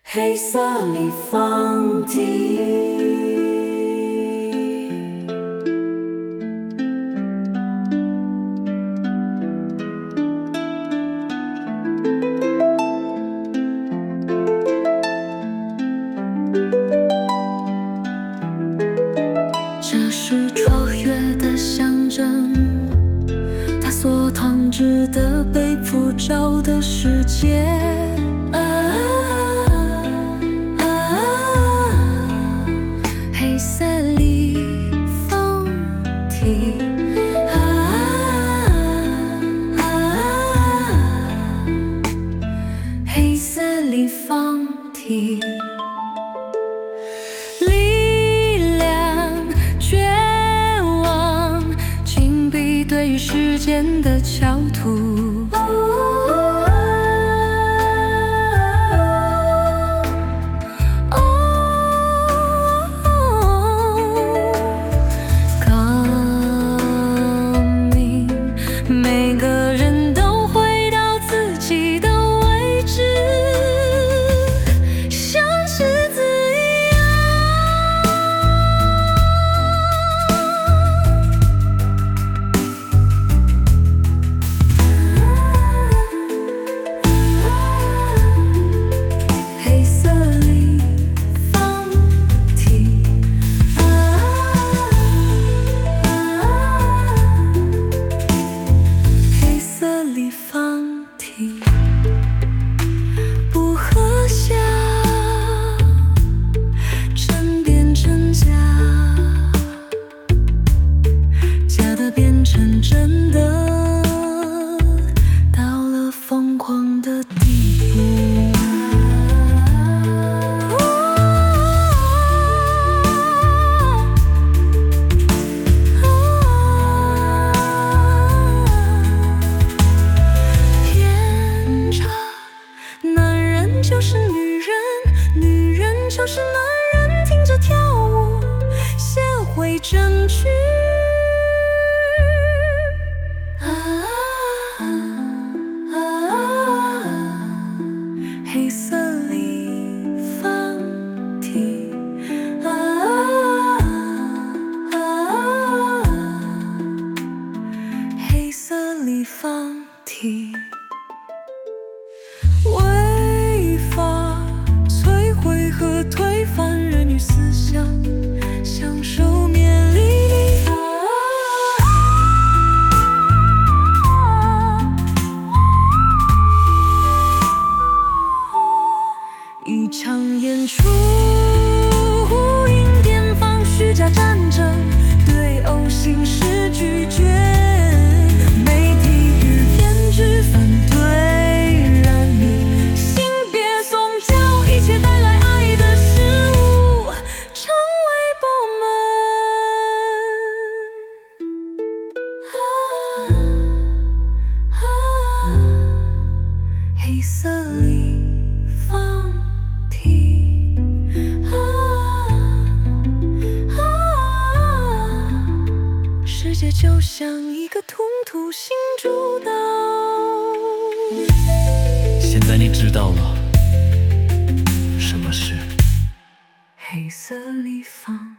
黑色立方体。这是超越的象征，它所统治的被普照的世界。黑色立方体，黑色立方体。力量绝望，紧闭对于时间的翘土。每个人都回到自己的位置，像狮子一样。黑色立方体。立方体不和谐，真变成假，假的变成真的，到了疯狂的地步。就是女人，女人就是男人，听着跳舞，写回证据。黑色立方体。黑色立方体。摧毁和推翻人与思想，享受免疫力。一场演出，呼应电放虚假战争，对偶形式拒绝，媒体与编剧反对。带来爱的事物，成为部门。黑色立方体。世界就像一个凸凸星主导。 现在你知道了。什么是黑色立方？